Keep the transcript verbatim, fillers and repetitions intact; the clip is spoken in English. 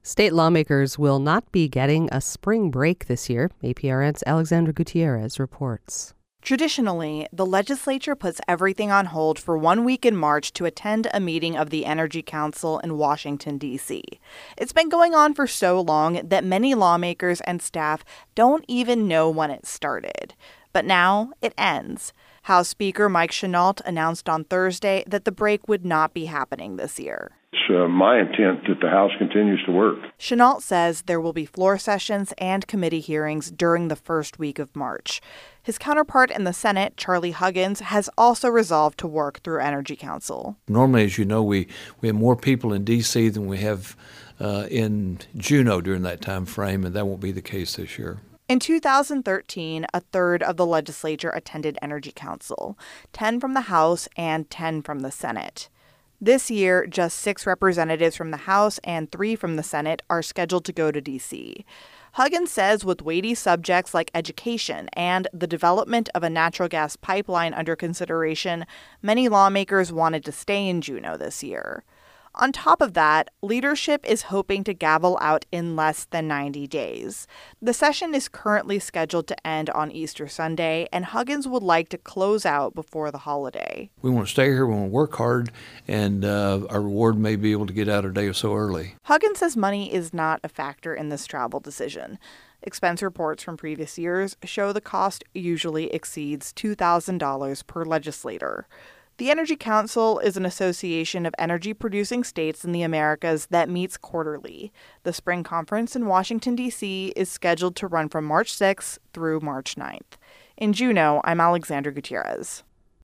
State lawmakers will not be getting a spring break this year. A P R N's Alexandra Gutierrez reports. Traditionally, the legislature puts everything on hold for one week in March to attend a meeting of the Energy Council in Washington, D C. It's been going on for so long that many lawmakers and staff don't even know when it started. But now it ends. House Speaker Mike Chenault announced on Thursday that the break would not be happening this year. It's uh, my intent that the House continues to work. Chenault says there will be floor sessions and committee hearings during the first week of March. His counterpart in the Senate, Charlie Huggins, has also resolved to work through Energy Council. Normally, as you know, we, we have more people in D C than we have uh, in Juneau during that time frame, and that won't be the case this year. In two thousand thirteen, a third of the legislature attended Energy Council, ten from the House and ten from the Senate. This year, just six representatives from the House and three from the Senate are scheduled to go to D C. Huggins says with weighty subjects like education and the development of a natural gas pipeline under consideration, many lawmakers wanted to stay in Juneau this year. On top of that, leadership is hoping to gavel out in less than ninety days. The session is currently scheduled to end on Easter Sunday, and Huggins would like to close out before the holiday. We want to stay here, we want to work hard, and uh, our reward may be able to get out a day or so early. Huggins says money is not a factor in this travel decision. Expense reports from previous years show the cost usually exceeds two thousand dollars per legislator. The Energy Council is an association of energy-producing states in the Americas that meets quarterly. The spring conference in Washington, D C is scheduled to run from March sixth through March ninth. In Juneau, I'm Alexandra Gutierrez.